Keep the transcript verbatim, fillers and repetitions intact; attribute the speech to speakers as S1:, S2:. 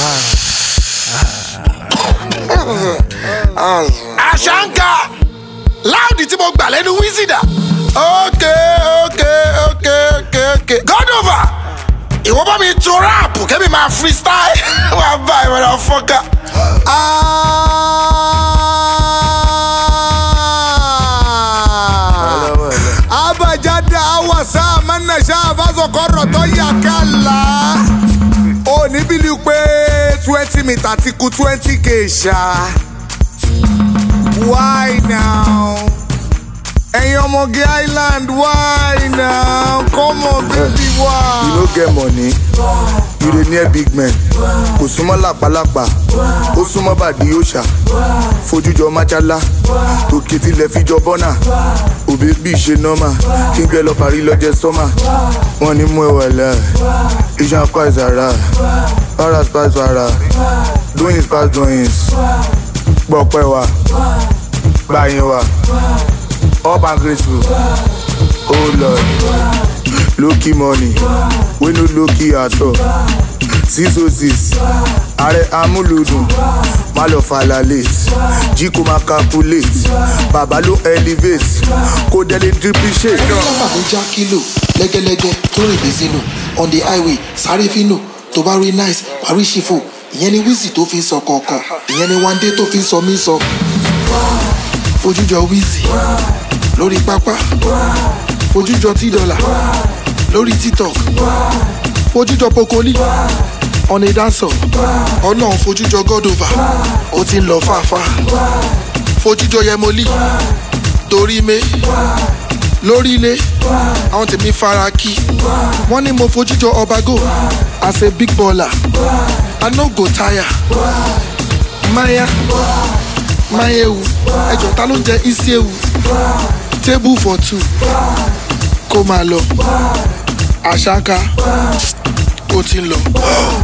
S1: Ashanka láòdì tí mo gbà lẹ́nu Wizida. Okay, okay, okay, okay, okay. Godova, ìwọ bá mi tún rap kẹ́mi máa freestyle. Wàá bá ìwọ náà fọ́ká.
S2: Abajada awasa manasha avazokoro tó yà kálá. Ó ní bílí pé twenty meter ti kù twenty k ṣá. Why now? Ẹ̀yin ọmọge Island, why now? Come on baby, why?
S3: You no get money, you dey near big men. Kò súnmọ́ làpálàpà, ó súnmọ́ bàdí òòṣà. Fojújọ májálá, òkè tilẹ̀ fíjọ bọ́nà. Òbí bí ṣe nọ́mà, kí n gbẹ lọ parí lọ́jẹ́ sọ́mà. Wọ́n ní mú ẹwà lẹ̀, iṣan apá ìsàrà. Paras pass para, doings pass doings. Gbọ̀pẹ̀ wa, gbàyìn wa. Up and graceful, oh Lord. Low-key money, we no low-key at all. six oh six, Ààrẹ Amúlùdùn, má lọ fàlà late. Jí kò máa calculate, bàbá ló elevate. Kò délé depreciate.
S4: Nọ́mbà tó já kílò, lẹ́gẹ́lẹ́gẹ́ tó rìn dé sínú. On the highway, sáré fínù, tó bá rí nice, parí ṣìfò. Ìyẹn ni Wizzy tó fi ń sọ kọ̀ọ̀kan. Ìyẹn ni Wande tó fi ń sọ mí sọ. Fojújọ Wizzy lórí pápá, fojújọ T-Dollar lórí TikTok, fojújọ Pokoli on a dancer, ọlọ́run fojújọ Godova ó ti ń lọ fàáfà, fojújọ Yemoli torí me lórí ilé àwọn tèmi fara kí wọ́n ní mo fojújọ Obago as a big baller I no go tire Maya Mayewu ẹjọ ta ló ń jẹ isi ewu table for two kó máa lọ Ashanka ó ti ń lọ.